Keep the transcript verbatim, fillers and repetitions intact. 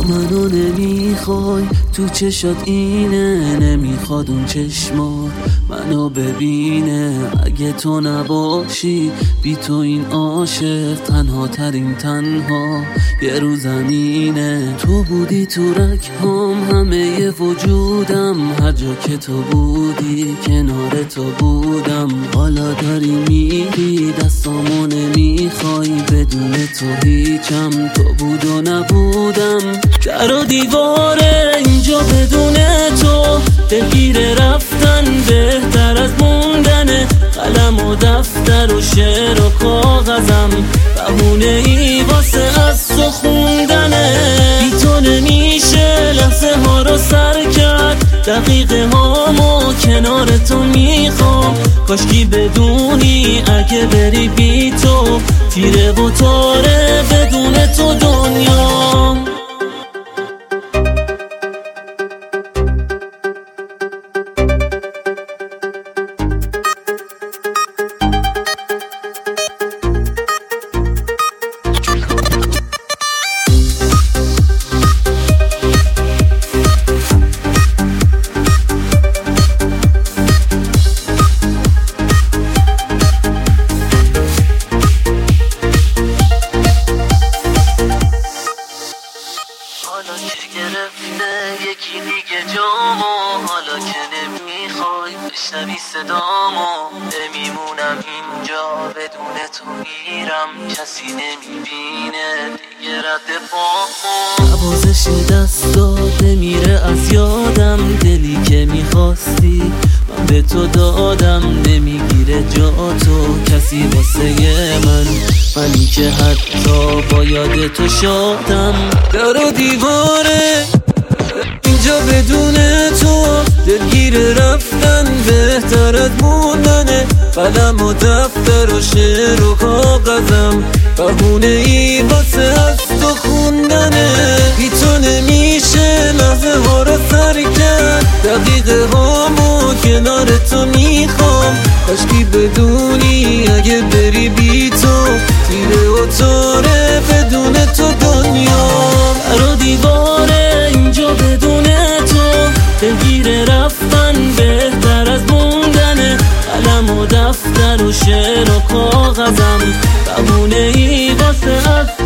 منو نمیخوای تو چشات اینه، نمیخواد اون چشمات منو ببینه. اگه تو نباشی بی تو این عاشق تنها ترین تنها یه رو زمینه. تو بودی تو رگ‌هام همه ی وجودم، هر جا که تو بودی کنار تو بودم. حالا داری میری دستامو نمیخوای، بدون تو هیچم تو بود و نبودم. در و دیواره اینجا بدون تو دلگیر رفتن بهتر از موندنه. قلم و دفتر و شعر و کاغذم بهونه ای واسه از تو خوندنه. بی تو نمیشه لحظه ها رو سر کرد، دقیقه هامو کنار تو میخوام. کاشکی بدونی اگه بری بی تو تیره و تاره بدون تو دنیام. حالا که گرفته یکی دیگه جامو، حالا که نمیخوای بشنوی صدامو. نمیمونم اینجا بدون تو میرم، کسی نمیبینه دیگه رد پامو. نوازش دستات نمیره از یادم، دلی که میخواستی من به تو دادم. نمیگیره جا تو کسی واسه من، منی که حتی با یاد تو شادم. در و دیواره اینجا بدون تو دلگیر رفتن بهتر از موندنه. قلم و دفتر و شعر و کاغذم بهونه ای واسه از تو خوندنه. بی تو نمیشه لحظه ها رو سر کرد، دقیقه هامو کنار تو میخوام. کاشکی بدونی اگه بری بی تو تیره و تاره بدون تو دنیام. در و دیواره اینجا بدون تو دلگیر رفتن بهتر از موندنه. قلم و دفتر و شعر و کاغذم بهونه ای واسه از